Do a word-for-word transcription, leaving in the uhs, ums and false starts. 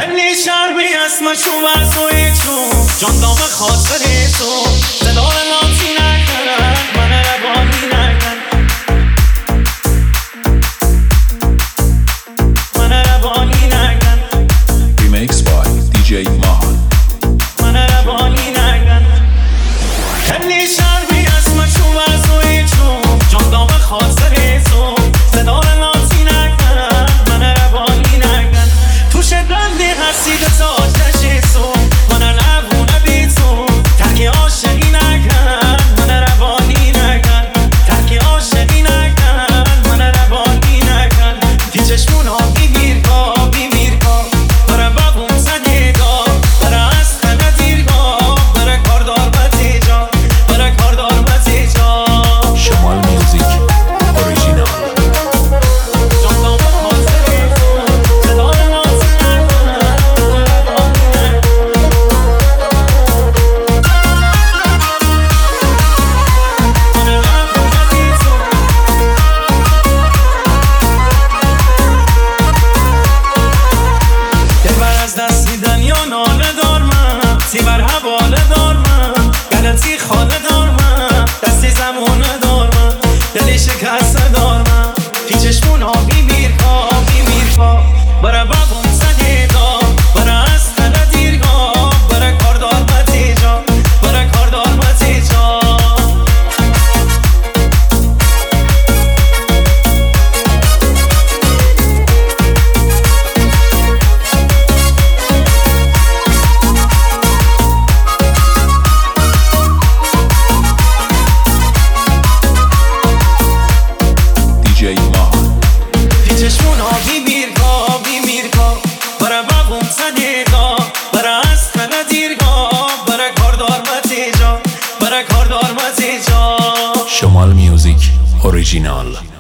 خیلی شرمی اسمشو وزوی تو جاندام خاطر تو صدار نامزی نکنن من روانی نکن من روانی نکن Remix by دی جی ماهان من روانی نکن خیلی شرمی اسمشو وزوی تو جاندام خاطر تو صدار نامزی نکنن من روانی نکن تو شدرندی هستی تا آتش تو من نبونه بی تو ترکی عاشقی نکن من روانی نکن ترکی عاشقی نکن من روانی نکن تی چشمون ها بی میرگا بی میرگا برا بابون زدیگا برا از خنه دیرگا برا کاردار بزیجا برا کاردار بزیجا شمال میوزیک اوریجینال جاندام خاطر تو صدار نازی نکن دلبر از دست میدن یا ناله دار من تیبر حواله دار من گلتی خاله دار من دستی زمونه دار من دلی شکسته دار من تی چشمون ها بی میرگا بی میرگا برا بابون زدیگا برا از خنه دیرگا برا کاردار بزیجا برا کاردار بزیجا دی جی ماهان تی چشمون ها بی میرگا بی میرگا برا بابون زدیگا برا از خنه دیرگا برا کاردار بزیجا برا کاردار بزیجا شمال میوزیک اوریجینال